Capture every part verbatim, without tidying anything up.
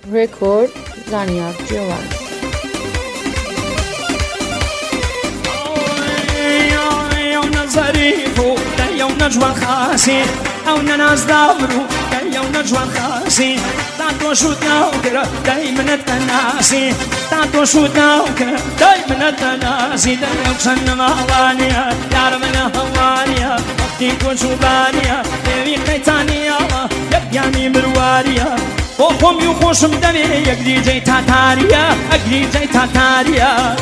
Record Zaniak Jovan. ظريفو يوم نجوى خاسي أو ناس دابرو يوم نجوى خاسي تعطوا شو تناوكر دايما التناسي تعطوا شو تناوكر دايما التناسي دايما شن مهوانيا يا ربنا هوانيا وقتي وشوبانيا يبي قيتانيا يبياني مرواريا وخم يخوش مدمي يقدي جاي تاتاريا أقدي جاي تاتاريا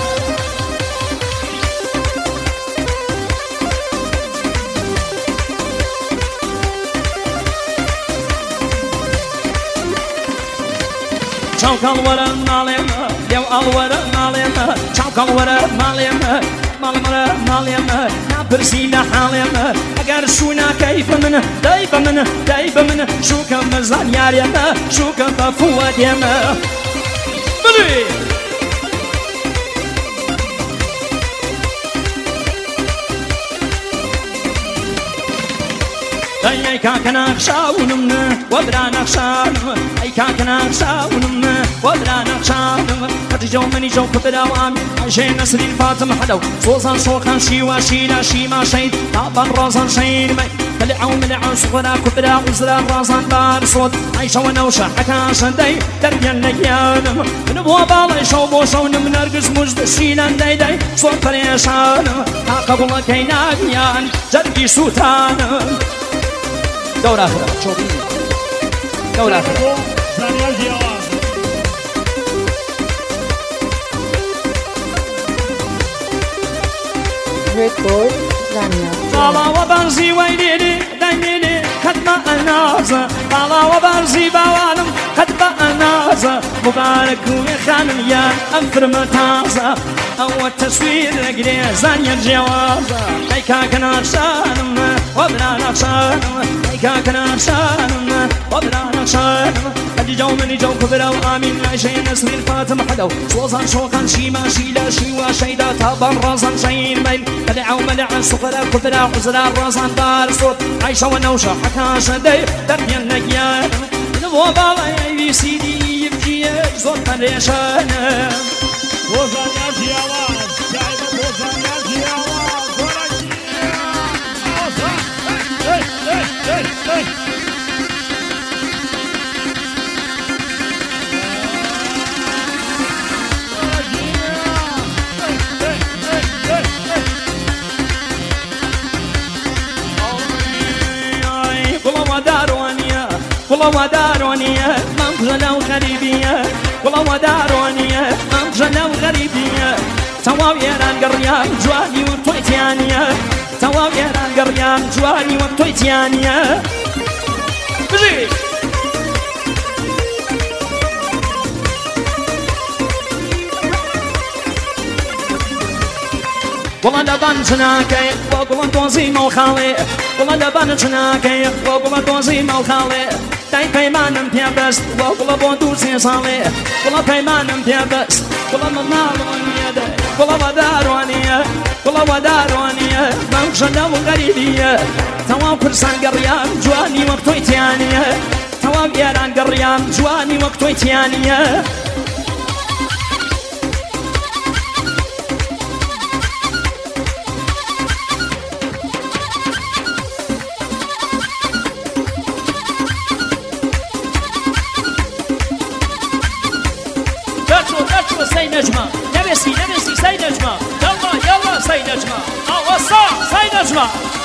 Çavuk alvara malım, dev alvara malım, çavuk alvara malım, malımara malım, napırsıyla halim, eğer şuna keyfimini, dayfımını, dayfımını, şu kamızdan yarımı, şu kamda fuadımı. Bili! أي كاكنا خشاونم وبرانا خشانم أي كاكنا خشاونم وبرانا خشانم قد جو مني جو كبدا وام عشان نسري الفاطمة حدو صوصا شوخا شي وشيلا شي ما شيد طابا راسا شين مي تلعو ملعو صغرا كبدا وزرا راسا بار صوت عيشا ونوشا حكا شندي دربيا لقيانم نبوا بالي شو بو شو نم نرقص مجد شيلا داي داي صوت فريشانم حقا بولا كيناقيان جرقي سوتانم دورة أخرى شوفي دورة أخرى زانيال جوان Record Zaniak طالا وبرزي ويليلي دنيلي خدمة النازة طالا وبرزي بوانم خدمة النازة مبارك وخانم يا أنفر متازة أول تصوير رجلي زانيال جوازة أي كاكنا شانم وبرانا شانم أي كاكنا شانم وبرانا شانم قد جو مني جو كبرا وآمين عشان نسري الفاتمة حدو صوصا شوخا شيما شيلا شيوا شيدا تابا راسا شين بين ملعو ملع صغرا كبرا عزرا راسا دار صوت عيشا ونوشا حكا شدي دربيا نقيان نبوا بالا يبي سيدي يبجي زور فريشانا وزانيال جوان شايفة وزانيال جوان زوركي هي هي هي هي والله ودارونية منقلة وغريبية والله ودارونية منقلة وغريبية تواو يران قريان جواني وطويتيانية تواو يران قريان جواني وطويتيانية بجي والله لبان شناكي وقوم توزي موخالي والله لبان شناكي وقوم توزي موخالي تاي بيمانم بيابس والله بوندوسي صالي والله بيمانم بيابس والله ممالونية والله ودارونية والله ودارونية منشلة وغريبية تواو برسان قريان جواني وقتويتيانية تواو يران قريان جواني وقتويتيانية سي نجمة نبسي نبسي سي نجمة يلا يلا سي نجمة أو وصا سي نجمة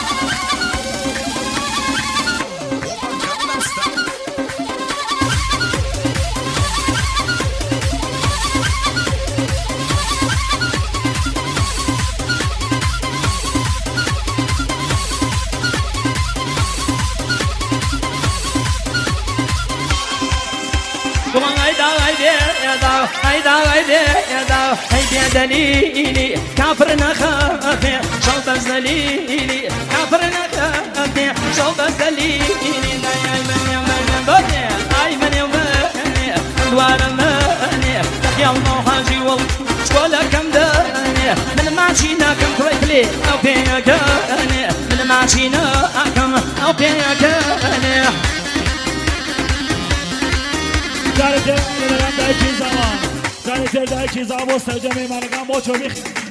هيدا هيدا هيدا هيدا دليلي كافرنا خافي شوط الزليلي كافرنا خافي شوط الزليلي اي من يوم بني اي من يوم بني دوار ماني يا الله حاجي والله شولا كم داني من ماشينا كم كويتلي او بيكاني من ماشينا كم او بيكاني جارتر لەگەڵ دایکی زاوا جارتر دایکی زاوا بۆ سەرجە میێمانەکان بۆ چۆبی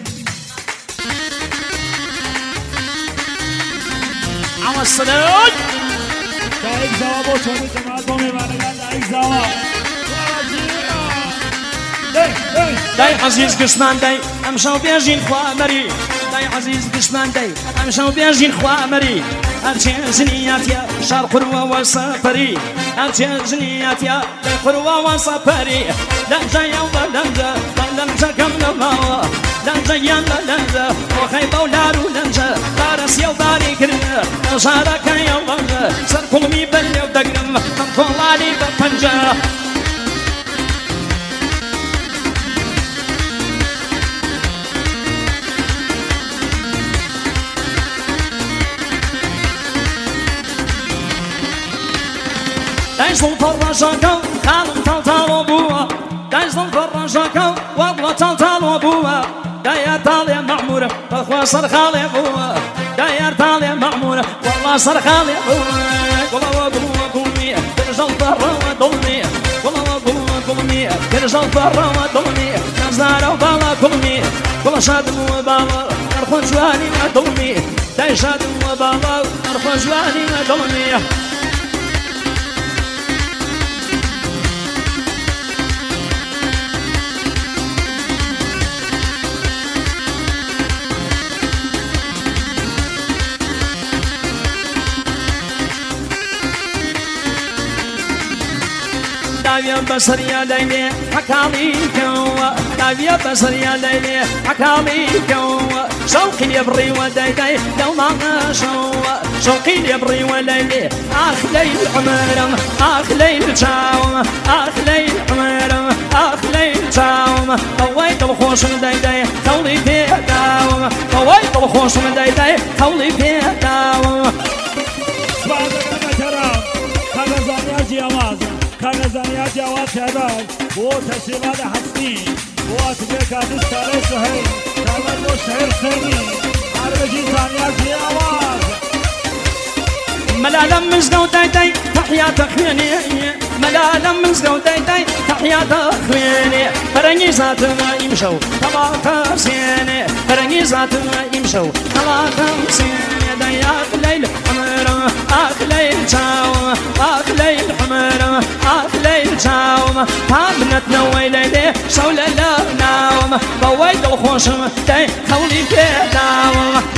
عوض الصدوق دایک زاوا بۆ چۆبی جەماعەت بۆ میێمانەکان دایک زاوا داي عزيز قسمان داي امشاو بيجين خوا مري داي عزيز قسمان داي امشاو بيجين خوا مري ارجع زنيات يا شار قروة وصفري ارجع زنيات يا قروة وصفري لنجا يوم لنجا لنجا كم نما لنجا يلا لنجا وخيبة ولارو لنجا بارس يو باري كرنا شارك يوم سر قلمي بلي ودقرم من قلالي بطنجا دايزن فرجاكا خالم تلتالو بوا دايزن فرجاكا والله تلتالو بوا داير تالي معمورة بالخوا صر خالي بوا داير تالي معمورة والله صر خالي بوا والله وقلوا قلمي ترجل برا ودلني والله وقلوا قلمي ترجل برا ودلني نزار وبالا قلمي والله شادم وبالا نرخو جواني ودلني داي شادم وبالا نرخو جواني ودلني داوية بصر يا ليلي حكالي كوا داوية بصر يا ليلي حكالي كوا شوقي يبري ودايداي لو ما شوا شوقي يبري وليلي اخ ليل عمرم اخ ليل تاوم اخ ليل عمرم اخ ليل تاوم طويت الخوش من دايداي خولي في داوم طويت الخوش من دايداي خولي في داوم كان جواد شباب هو تشريبات حسني هو تبقى تستاري سهيل كمان مو شهر خيني عربجي زانيات في آواز ملالا مزقو داي داي تحيا تخويني ملالا مزقو داي داي تحيا تخويني فرنجي ذات ما يمشو طلاق سيني فرنجي ذات ما يمشو طلاق سيني داياك ليل حمرم اخ ليل تاوم اخ ليل حمرم اخ ليل تاوم طابنت نوي ليلي شول لا ناوم بويت الخوشم داي خولي في داوم